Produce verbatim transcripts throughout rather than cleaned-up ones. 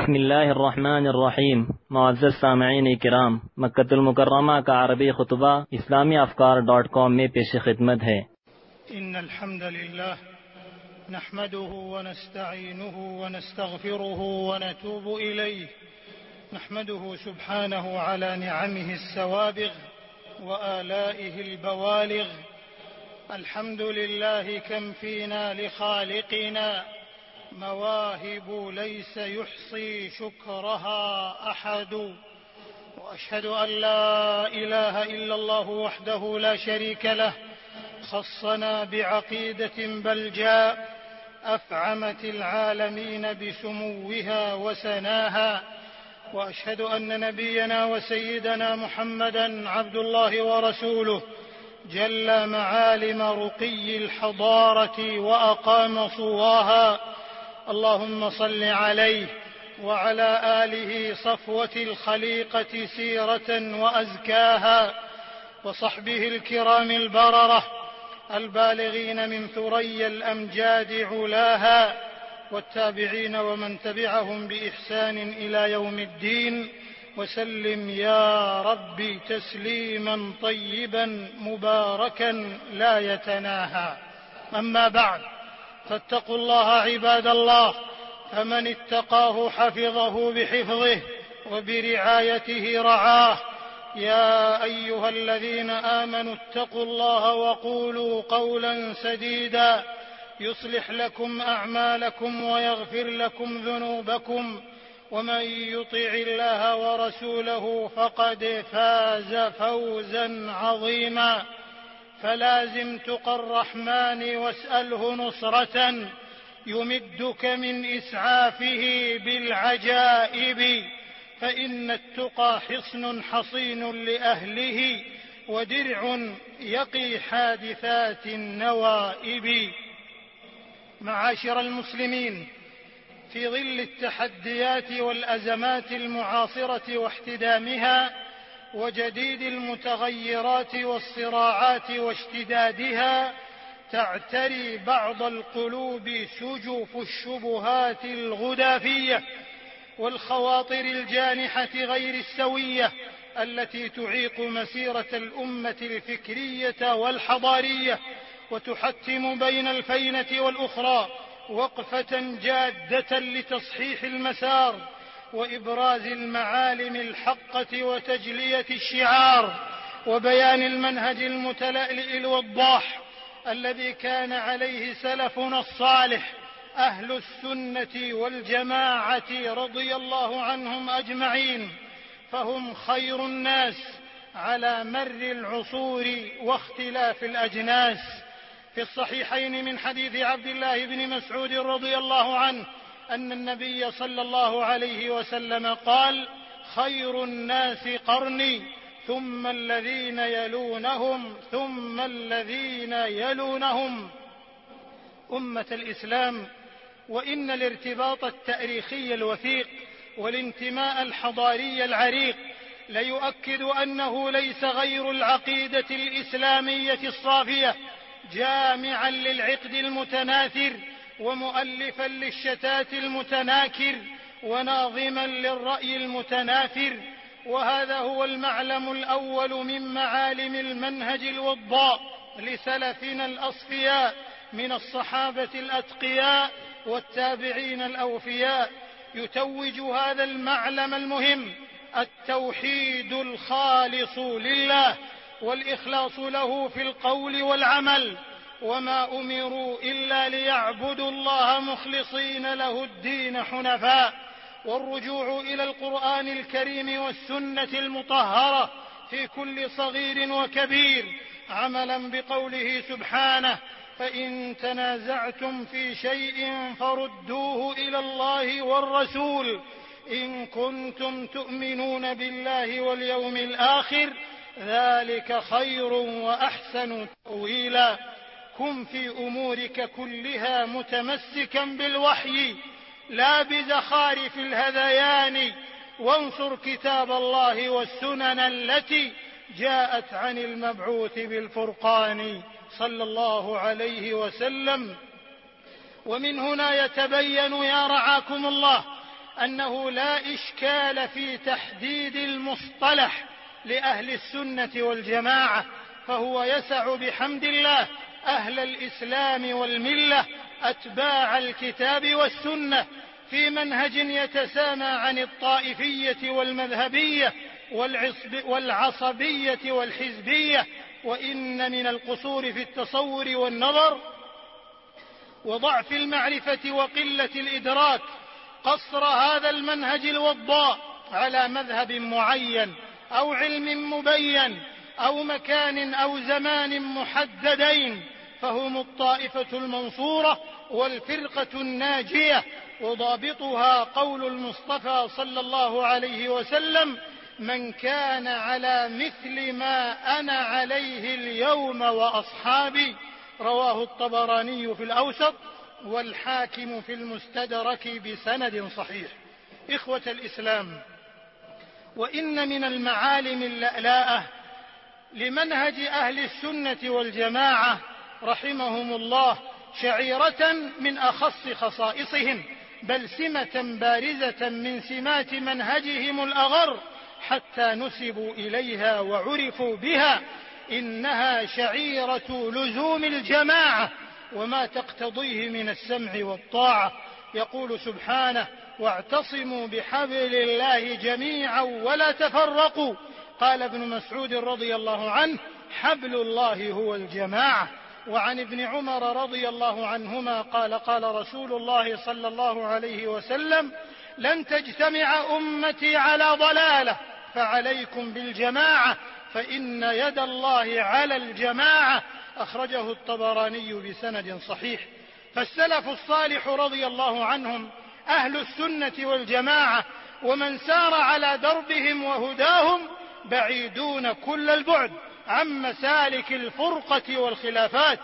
بسم الله الرحمن الرحیم. معزز سامعین کرام، مکۃ المکرمہ کا عربی خطبہ اسلامی افکار ڈاٹ کام میں پیش خدمت ہے۔ ان الحمد للہ نحمده ونستعینه ونستغفره ونتوب الیہ نحمده سبحانه على نعمه السوابغ وآلائه البوالغ. الحمد لله كم فينا لخالقنا مواهب ليس يحصي شكرها أحد، وأشهد أن لا إله إلا الله وحده لا شريك له خصنا بعقيدة بلجاء أفعمت العالمين بسموها وسناها. وأشهد أن نبينا وسيدنا محمدا عبد الله ورسوله جل معالم رقي الحضارة وأقام صواها. اللهم صل عليه وعلى آله صفوة الخليقة سيرة وأزكاها، وصحبه الكرام البررة البالغين من ثريا الأمجاد علاها، والتابعين ومن تبعهم بإحسان إلى يوم الدين، وسلم يا رب تسليما طيبا مباركا لا يتناهى. أما بعد، فاتقوا الله عباد الله، فمن اتقاه حفظه بحفظه وبرعايته رعاه. يا أيها الذين آمنوا اتقوا الله وقولوا قولا سديدا يصلح لكم أعمالكم ويغفر لكم ذنوبكم، ومن يطع الله ورسوله فقد فاز فوزا عظيما. فلازم تقى الرحمن واسأله نصرة يمدك من إسعافه بالعجائب، فإن التقى حصن حصين لأهله ودرع يقي حادثات النوائب. معاشر المسلمين، في ظل التحديات والأزمات المعاصرة واحتدامها وجديد المتغيرات والصراعات واشتدادها، تعتري بعض القلوب سجف الشبهات الغدافية والخواطر الجانحة غير السوية التي تعيق مسيرة الأمة الفكرية والحضارية، وتحتم بين الفينة والأخرى وقفة جادة لتصحيح المسار وإبراز المعالم الحقة وتجلية الشعار وبيان المنهج المتلألئ الوضاح الذي كان عليه سلفنا الصالح أهل السنة والجماعة رضي الله عنهم أجمعين، فهم خير الناس على مر العصور واختلاف الأجناس. في الصحيحين من حديث عبد الله بن مسعود رضي الله عنه أن النبي صلى الله عليه وسلم قال: خير الناس قرني ثم الذين يلونهم ثم الذين يلونهم. أمة الإسلام، وإن الارتباط التاريخي الوثيق والانتماء الحضاري العريق ليؤكد أنه ليس غير العقيدة الإسلامية الصافية جامعا للعقد المتناثر ومؤلفا للشتات المتناكر وناظما للرأي المتناثر. وهذا هو المعلم الأول من معالم المنهج الوضاء لسلفنا الأصفياء من الصحابة الأتقياء والتابعين الأوفياء. يتوج هذا المعلم المهم التوحيد الخالص لله والإخلاص له في القول والعمل، وما أمروا إلا ليعبدوا الله مخلصين له الدين حنفاء، والرجوع إلى القرآن الكريم والسنة المطهرة في كل صغير وكبير، عملا بقوله سبحانه: فإن تنازعتم في شيء فردوه إلى الله والرسول إن كنتم تؤمنون بالله واليوم الآخر ذلك خير وأحسن تأويلا. كن في أمورك كلها متمسكا بالوحي لا بزخارف الهذيان، وانصر كتاب الله والسنن التي جاءت عن المبعوث بالفرقان صلى الله عليه وسلم. ومن هنا يتبين يا رعاكم الله أنه لا إشكال في تحديد المصطلح لأهل السنة والجماعة، فهو يسع بحمد الله أهل الإسلام والملة أتباع الكتاب والسنة في منهج يتسامى عن الطائفية والمذهبية والعصبية والحزبية. وإن من القصور في التصور والنظر وضعف المعرفة وقلة الإدراك قصر هذا المنهج الوضاء على مذهب معين أو علم مبين أو مكان أو زمان محددين، فهم الطائفة المنصورة والفرقة الناجية، وضابطها قول المصطفى صلى الله عليه وسلم: من كان على مثل ما أنا عليه اليوم وأصحابي، رواه الطبراني في الأوسط والحاكم في المستدرك بسند صحيح. إخوة الإسلام، وإن من المعالم اللألاءة لمنهج أهل السنة والجماعة رحمهم الله شعيرة من أخص خصائصهم، بل سمة بارزة من سمات منهجهم الأغر حتى نسبوا إليها وعرفوا بها. إنها شعيرة لزوم الجماعة وما تقتضيه من السمع والطاعة. يقول سبحانه: واعتصموا بحبل الله جميعا ولا تفرقوا. قال ابن مسعود رضي الله عنه: حبل الله هو الجماعة. وعن ابن عمر رضي الله عنهما قال: قال رسول الله صلى الله عليه وسلم: لن تجتمع أمتي على ضلالة، فعليكم بالجماعة، فإن يد الله على الجماعة. أخرجه الطبراني بسند صحيح. فالسلف الصالح رضي الله عنهم أهل السنة والجماعة ومن سار على دربهم وهداهم بعيدون كل البعد عن مسالك الفرقة والخلافات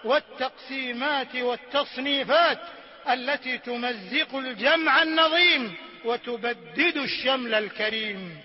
والتقسيمات والتصنيفات التي تمزق الجمع النظيم وتبدد الشمل الكريم.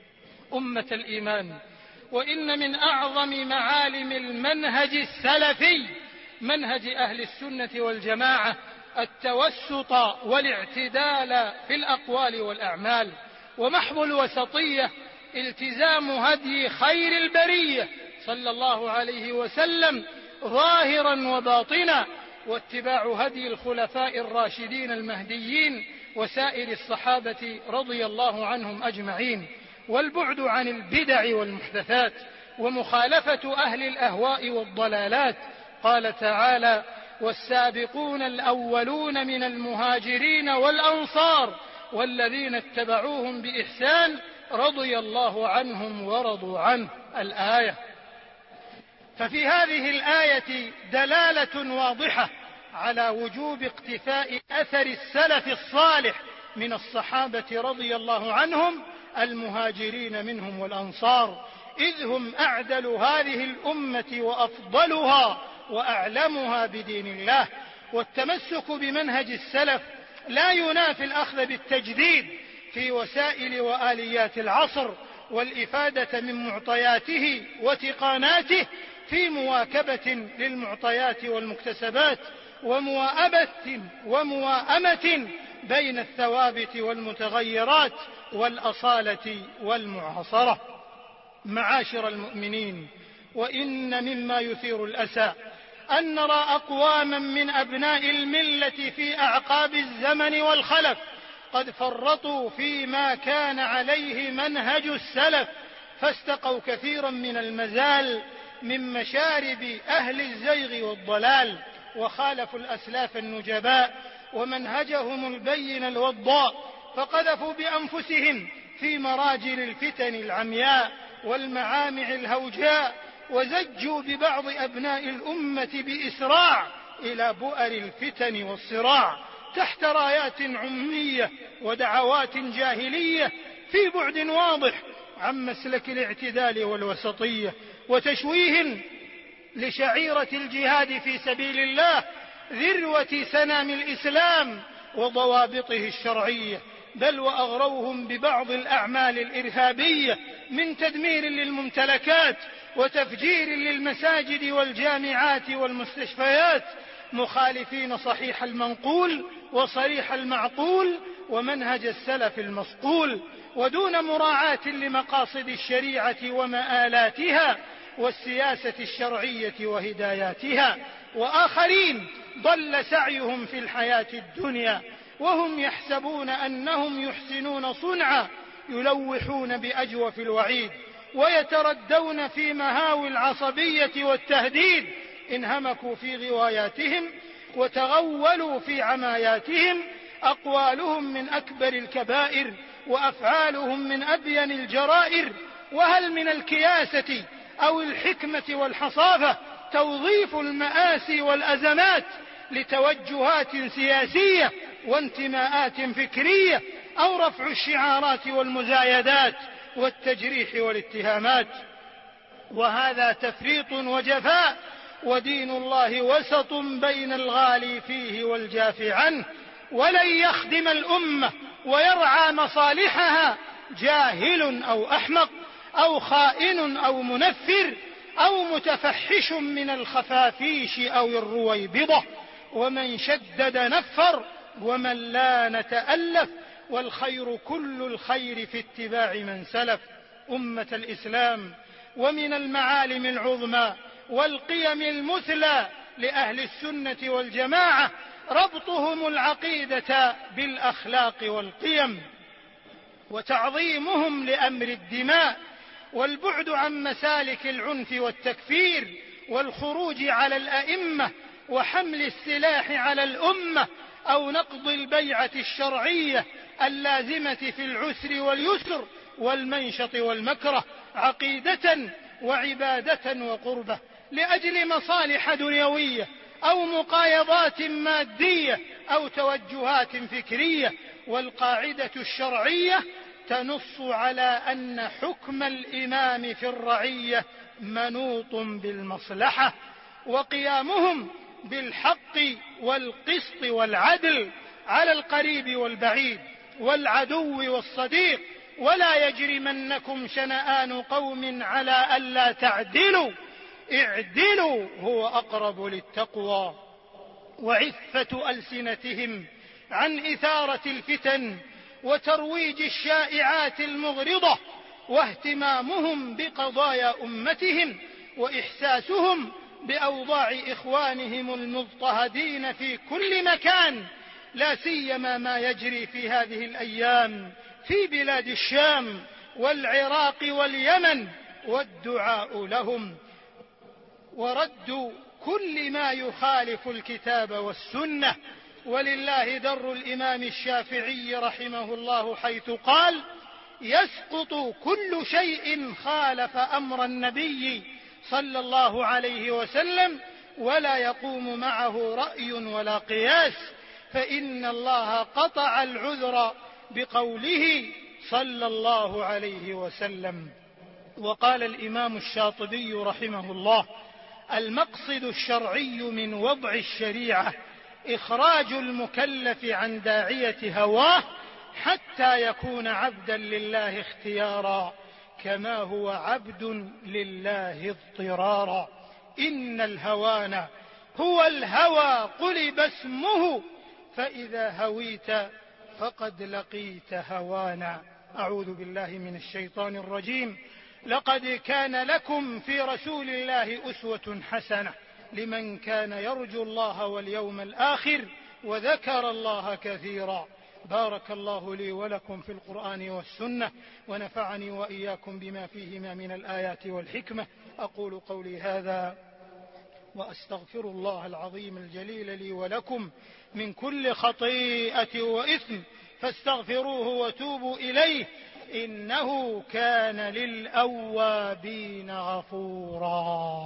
أمة الإيمان، وإن من أعظم معالم المنهج السلفي منهج أهل السنة والجماعة التوسط والاعتدال في الأقوال والأعمال، ومحض الوسطية التزام هدي خير البرية صلى الله عليه وسلم ظاهرا وباطنا، واتباع هدي الخلفاء الراشدين المهديين وسائر الصحابة رضي الله عنهم أجمعين، والبعد عن البدع والمحدثات ومخالفة أهل الأهواء والضلالات. قال تعالى: والسابقون الأولون من المهاجرين والأنصار والذين اتبعوهم بإحسان رضي الله عنهم ورضوا عنه. الآية. ففي هذه الآية دلالة واضحة على وجوب اقتفاء أثر السلف الصالح من الصحابة رضي الله عنهم المهاجرين منهم والأنصار، إذ هم أعدل هذه الأمة وأفضلها وأعلمها بدين الله. والتمسك بمنهج السلف لا ينافي الأخذ بالتجديد في وسائل وآليات العصر والإفادة من معطياته وتقاناته في مواكبة للمعطيات والمكتسبات ومواءبة ومواءمة بين الثوابت والمتغيرات والأصالة والمعاصرة. معاشر المؤمنين، وإن مما يثير الأسى أن نرى أقواما من أبناء الملة في أعقاب الزمن والخلف قد فرطوا فيما كان عليه منهج السلف، فاستقوا كثيرا من المزال من مشارب أهل الزيغ والضلال، وخالفوا الأسلاف النجباء ومنهجهم البين الوضاء، فقذفوا بأنفسهم في مراجل الفتن العمياء والمعامع الهوجاء، وزجوا ببعض أبناء الأمة بإسراع إلى بؤر الفتن والصراع تحت رايات عمية ودعوات جاهلية في بعد واضح عن مسلك الاعتدال والوسطية، وتشويه لشعيرة الجهاد في سبيل الله ذروة سنام الإسلام وضوابطه الشرعية، بل وأغروهم ببعض الأعمال الإرهابية من تدمير للممتلكات وتفجير للمساجد والجامعات والمستشفيات، مخالفين صحيح المنقول وصريح المعقول ومنهج السلف المصقول، ودون مراعاة لمقاصد الشريعة ومآلاتها والسياسة الشرعية وهداياتها. وآخرين ضل سعيهم في الحياة الدنيا وهم يحسبون أنهم يحسنون صنعا، يلوحون بأجوف الوعيد ويتردون في مهاوي العصبية والتهديد، انهمكوا في غواياتهم وتغولوا في عماياتهم. أقوالهم من أكبر الكبائر وأفعالهم من أبين الجرائر. وهل من الكياسة أو الحكمة والحصافة توظيف المآسي والأزمات لتوجهات سياسية وانتماءات فكرية، أو رفع الشعارات والمزايدات والتجريح والاتهامات؟ وهذا تفريط وجفاء، ودين الله وسط بين الغالي فيه والجاف عنه. ولن يخدم الأمة ويرعى مصالحها جاهل أو أحمق أو خائن أو منفر أو متفحش من الخفافيش أو الرويبضة. ومن شدد نفر ومن لان تألف، والخير كل الخير في اتباع من سلف. أمة الإسلام، ومن المعالم العظمى والقيم المثلى لأهل السنة والجماعة ربطهم العقيدة بالأخلاق والقيم، وتعظيمهم لأمر الدماء، والبعد عن مسالك العنف والتكفير، والخروج على الأئمة، وحمل السلاح على الأمة، أو نقض البيعة الشرعية اللازمة في العسر واليسر والمنشط والمكره، عقيدة وعبادة وقربة، لأجل مصالح دنيوية أو مقايضات مادية أو توجهات فكرية. والقاعدة الشرعية تنص على أن حكم الإمام في الرعية منوط بالمصلحة، وقيامهم بالحق والقسط والعدل على القريب والبعيد والعدو والصديق. ولا يجرمنكم شنآن قوم على ألا تعدلوا اعدلوا هو أقرب للتقوى. وعفة ألسنتهم عن إثارة الفتن وترويج الشائعات المغرضة، واهتمامهم بقضايا أمتهم، وإحساسهم بأوضاع إخوانهم المضطهدين في كل مكان، لا سيما ما يجري في هذه الأيام في بلاد الشام والعراق واليمن، والدعاء لهم، ورد كل ما يخالف الكتاب والسنة. ولله در الإمام الشافعي رحمه الله حيث قال: يسقط كل شيء خالف أمر النبي صلى الله عليه وسلم، ولا يقوم معه رأي ولا قياس، فإن الله قطع العذر بقوله صلى الله عليه وسلم. وقال الإمام الشاطبي رحمه الله: المقصد الشرعي من وضع الشريعة إخراج المكلف عن داعية هواه حتى يكون عبدا لله اختيارا، كما هو عبد لله اضطرارا. إن الهوان هو الهوى قلب اسمه، فإذا هويت فقد لقيت هوانا. أعوذ بالله من الشيطان الرجيم. لقد كان لكم في رسول الله أسوة حسنة لمن كان يرجو الله واليوم الآخر وذكر الله كثيرا. بارك الله لي ولكم في القرآن والسنة، ونفعني وإياكم بما فيهما من الآيات والحكمة. أقول قولي هذا وأستغفر الله العظيم الجليل لي ولكم من كل خطيئة وإثم، فاستغفروه وتوبوا إليه، إنه كان للأوابين غفورا.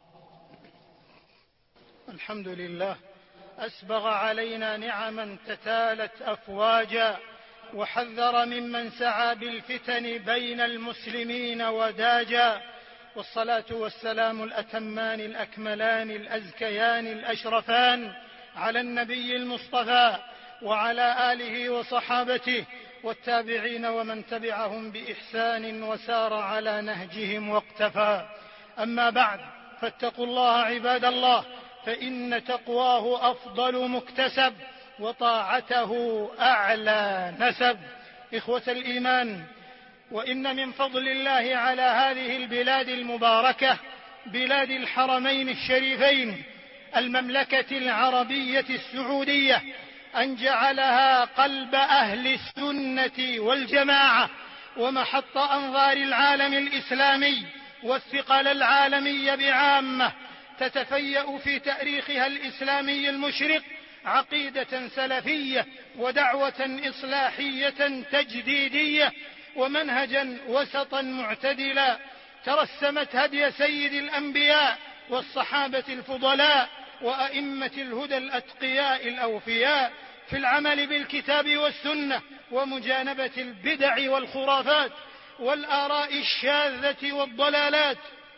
الحمد لله، أسبغ علينا نعما تتالت أفواجا، وحذر ممن سعى بالفتن بين المسلمين وداجا. والصلاة والسلام الأتمان الأكملان الأزكيان الأشرفان على النبي المصطفى وعلى آله وصحابته والتابعين ومن تبعهم بإحسان وسار على نهجهم واقتفى. أما بعد، فاتقوا الله عباد الله، فإن تقواه أفضل مكتسب، وطاعته أعلى نسب. إخوة الإيمان، وإن من فضل الله على هذه البلاد المباركة، بلاد الحرمين الشريفين، المملكة العربية السعودية، أن جعلها قلب أهل السنة والجماعة ومحط أنظار العالم الإسلامي والثقل العالمي بعامة، تتفيأ في تاريخها الإسلامي المشرق عقيدة سلفية ودعوة إصلاحية تجديدية ومنهجا وسطا معتدلا، ترسمت هدي سيد الأنبياء والصحابة الفضلاء وأئمة الهدى الأتقياء الأوفياء في العمل بالكتاب والسنة ومجانبة البدع والخرافات والآراء الشاذة والضلالات،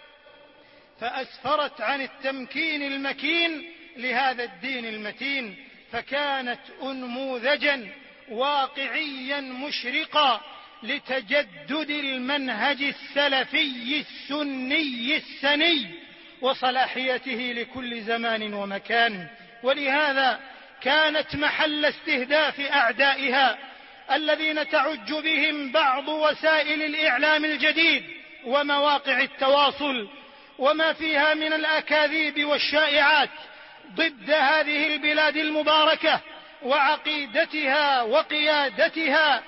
فأسفرت عن التمكين المكين لهذا الدين المتين، فكانت أنموذجا واقعيا مشرقا لتجدد المنهج السلفي السني السني وصلاحيته لكل زمان ومكان. ولهذا كانت محل استهداف أعدائها الذين تعج بهم بعض وسائل الإعلام الجديد ومواقع التواصل وما فيها من الأكاذيب والشائعات ضد هذه البلاد المباركة وعقيدتها وقيادتها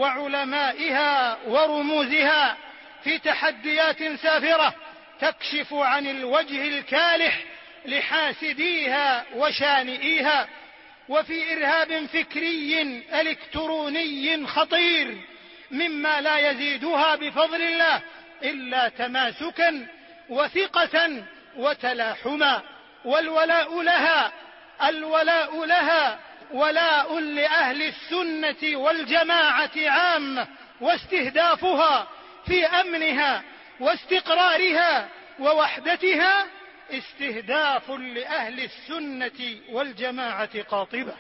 وعلمائها ورموزها، في تحديات سافرة تكشف عن الوجه الكالح لحاسديها وشانئيها، وفي إرهاب فكري إلكتروني خطير مما لا يزيدها بفضل الله إلا تماسكا وثقة وتلاحما. والولاء لها الولاء لها ولاء لأهل السنة والجماعة عامة، واستهدافها في أمنها واستقرارها ووحدتها استهداف لأهل السنة والجماعة قاطبة.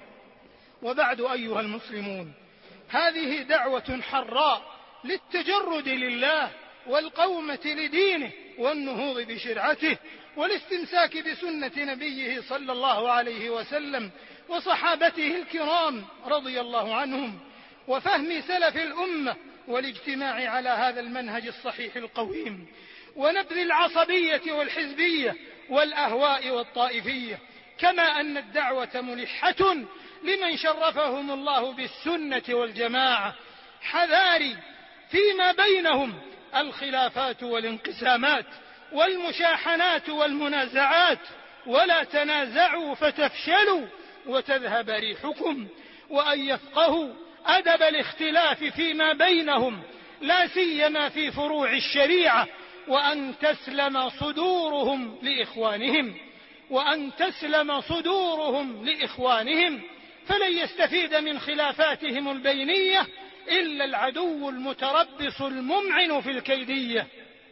وبعد أيها المسلمون، هذه دعوة حراء للتجرد لله والقومة لدينه والنهوض بشرعته والاستمساك بسنة نبيه صلى الله عليه وسلم وصحابته الكرام رضي الله عنهم، وفهم سلف الأمة والاجتماع على هذا المنهج الصحيح القويم، ونبذ العصبية والحزبية والأهواء والطائفية. كما أن الدعوة ملحة لمن شرفهم الله بالسنة والجماعة. حذاري فيما بينهم الخلافات والانقسامات والمشاحنات والمنازعات، ولا تنازعوا فتفشلوا وتذهب ريحكم، وأن يفقهوا أدب الاختلاف فيما بينهم لا سيما في فروع الشريعة، وأن تسلم صدورهم لإخوانهم وأن تسلم صدورهم لإخوانهم فلن يستفيد من خلافاتهم البينية إلا العدو المتربص الممعن في الكيدية.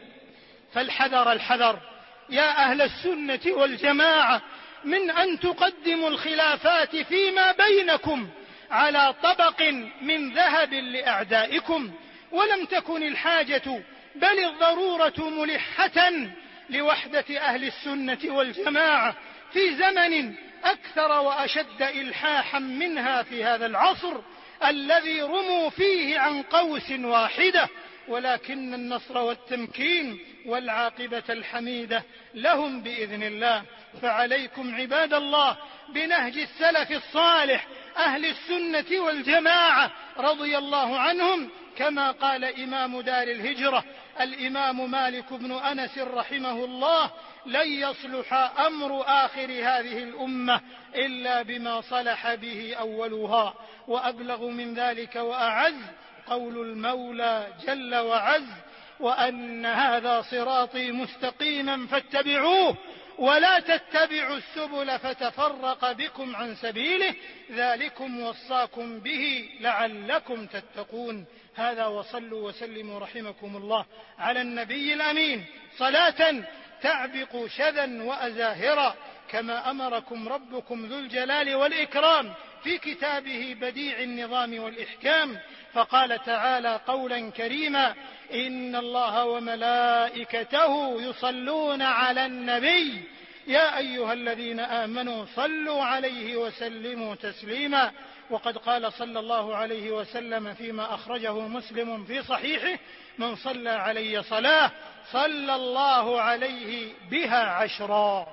فالحذر الحذر يا أهل السنة والجماعة من أن تقدموا الخلافات فيما بينكم على طبق من ذهب لأعدائكم، ولم تكن الحاجة بل الضرورة ملحة لوحدة أهل السنة والجماعة في زمن أكثر وأشد إلحاحا منها في هذا العصر الذي رموا فيه عن قوس واحدة، ولكن النصر والتمكين والعاقبة الحميدة لهم بإذن الله. فعليكم عباد الله بنهج السلف الصالح أهل السنة والجماعة رضي الله عنهم، كما قال إمام دار الهجرة الإمام مالك بن أنس رحمه الله: لن يصلح أمر آخر هذه الأمة إلا بما صلح به أولها. وأبلغ من ذلك وأعز قول المولى جل وعز: وأن هذا صراطي مستقيما فاتبعوه ولا تتبعوا السبل فتفرق بكم عن سبيله ذلكم وصاكم به لعلكم تتقون. هذا، وصلوا وسلموا رحمكم الله على النبي الأمين صلاة تعبق شذا وأزاهرا، كما أمركم ربكم ذو الجلال والإكرام في كتابه بديع النظام والإحكام، فقال تعالى قولا كريما: إن الله وملائكته يصلون على النبي يا أيها الذين آمنوا صلوا عليه وسلموا تسليما. وقد قال صلى الله عليه وسلم فيما أخرجه مسلم في صحيحه: من صلى علي صلاة صلى الله عليه بها عشرا.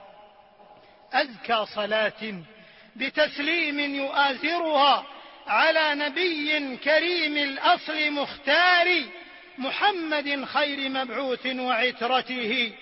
أزكى صلاة بتسليم يؤازرها على نبي كريم الأصل مختار محمد خير مبعوث وعترته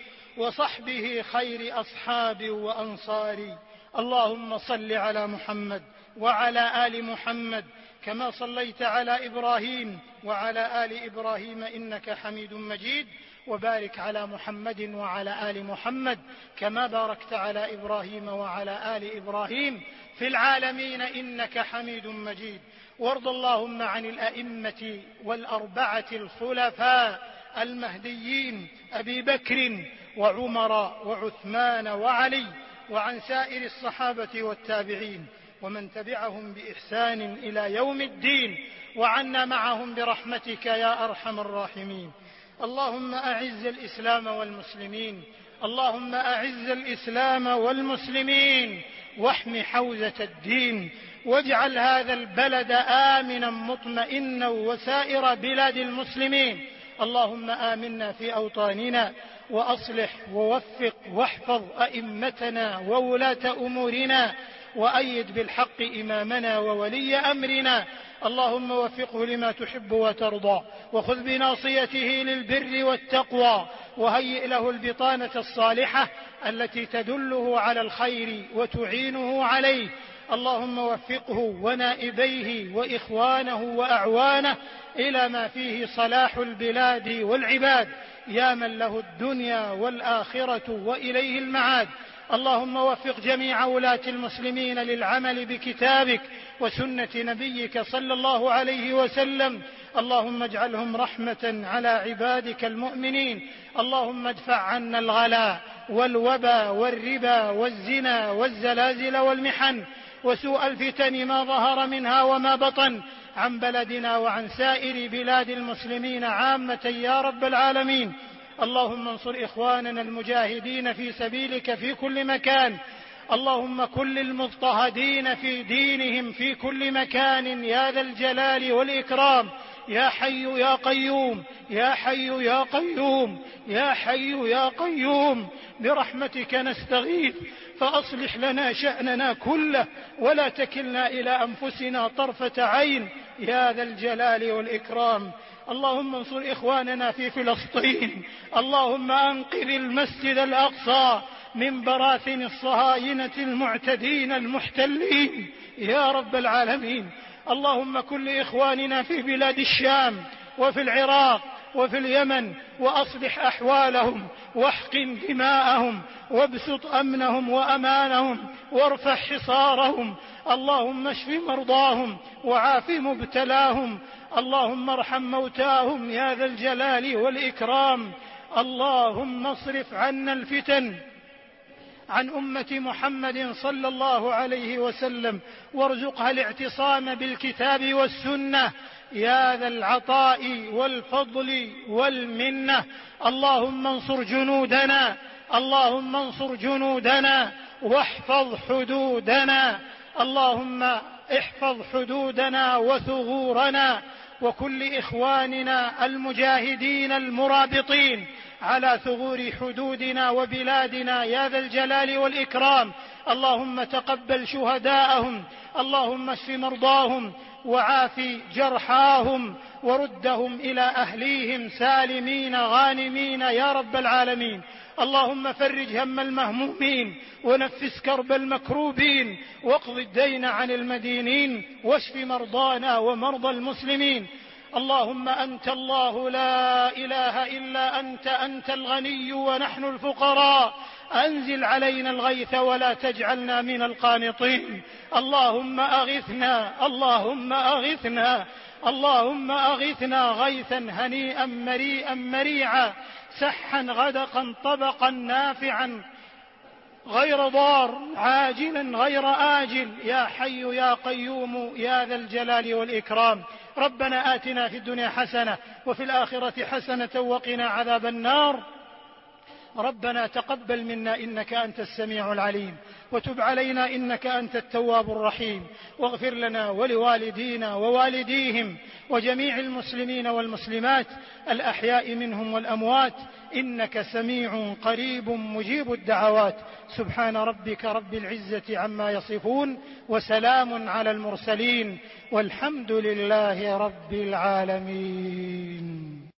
وصحبه خير أصحاب وأنصار. اللهم صل على محمد وعلى آل محمد كما صليت على إبراهيم وعلى آل إبراهيم إنك حميد مجيد، وبارك على محمد وعلى آل محمد كما باركت على إبراهيم وعلى آل إبراهيم في العالمين إنك حميد مجيد. وارض اللهم عن الأئمة والأربعة الخلفاء المهديين أبي بكر وعمر وعثمان وعلي، وعن سائر الصحابة والتابعين ومن تبعهم بإحسان إلى يوم الدين، وعنا معهم برحمتك يا أرحم الراحمين. اللهم أعز الإسلام والمسلمين، اللهم أعز الإسلام والمسلمين واحم حوزة الدين، واجعل هذا البلد آمنا مطمئنا وسائر بلاد المسلمين. اللهم آمنا في أوطاننا، وأصلح ووفق واحفظ أئمتنا وولاة أمورنا، وأيد بالحق إمامنا وولي أمرنا. اللهم وفقه لما تحب وترضى، وخذ بناصيته للبر والتقوى، وهيئ له البطانة الصالحة التي تدله على الخير وتعينه عليه. اللهم وفقه ونائبيه وإخوانه وأعوانه إلى ما فيه صلاح البلاد والعباد، يا من له الدنيا والآخرة وإليه المعاد. اللهم وفق جميع ولاة المسلمين للعمل بكتابك وسنة نبيك صلى الله عليه وسلم. اللهم اجعلهم رحمة على عبادك المؤمنين. اللهم ادفع عنا الغلاء والوبا والربا والزنا والزلازل والمحن وسوء الفتن ما ظهر منها وما بطن عن بلدنا وعن سائر بلاد المسلمين عامة يا رب العالمين. اللهم انصر إخواننا المجاهدين في سبيلك في كل مكان. اللهم كن للمضطهدين في دينهم في كل مكان يا ذا الجلال والإكرام. يا حي يا قيوم، يا حي يا قيوم، يا حي يا قيوم، برحمتك نستغيث، فأصلح لنا شأننا كله ولا تكلنا إلى أنفسنا طرفة عين يا ذا الجلال والإكرام. اللهم انصر إخواننا في فلسطين. اللهم أنقذ المسجد الأقصى من براثن الصهاينة المعتدين المحتلين يا رب العالمين. اللهم كن لإخواننا في بلاد الشام وفي العراق وفي اليمن، وأصلح أحوالهم واحقن دماءهم وابسط أمنهم وأمانهم وارفع حصارهم. اللهم اشف مرضاهم وعاف مبتلاهم. اللهم ارحم موتاهم يا ذا الجلال والإكرام. اللهم اصرف عنا الفتن عن أمة محمد صلى الله عليه وسلم، وارزقها الاعتصام بالكتاب والسنة يا ذا العطاء والفضل والمنة. اللهم انصر جنودنا، اللهم انصر جنودنا واحفظ حدودنا. اللهم احفظ حدودنا وثغورنا وكل إخواننا المجاهدين المرابطين على ثغور حدودنا وبلادنا يا ذا الجلال والإكرام. اللهم تقبل شهداءهم، اللهم اشف مرضاهم وعاف جرحاهم وردهم إلى أهليهم سالمين غانمين يا رب العالمين. اللهم فرج هم المهمومين ونفس كرب المكروبين واقض الدين عن المدينين واشف مرضانا ومرضى المسلمين. اللهم أنت الله لا إله إلا أنت، أنت الغني ونحن الفقراء، أنزل علينا الغيث ولا تجعلنا من القانطين. اللهم أغثنا، اللهم أغثنا، اللهم أغثنا غيثا هنيئا مريئا مريعا، سحا غدقا طبقا نافعا غير ضار، عاجلا غير آجل، يا حي يا قيوم يا ذا الجلال والإكرام. ربنا آتنا في الدنيا حسنة وفي الآخرة حسنة وقنا عذاب النار. ربنا تقبل منا إنك أنت السميع العليم، وتب علينا إنك أنت التواب الرحيم، واغفر لنا ولوالدينا ووالديهم وجميع المسلمين والمسلمات الأحياء منهم والأموات، إنك سميع قريب مجيب الدعوات. سبحان ربك رب العزة عما يصفون، وسلام على المرسلين، والحمد لله رب العالمين.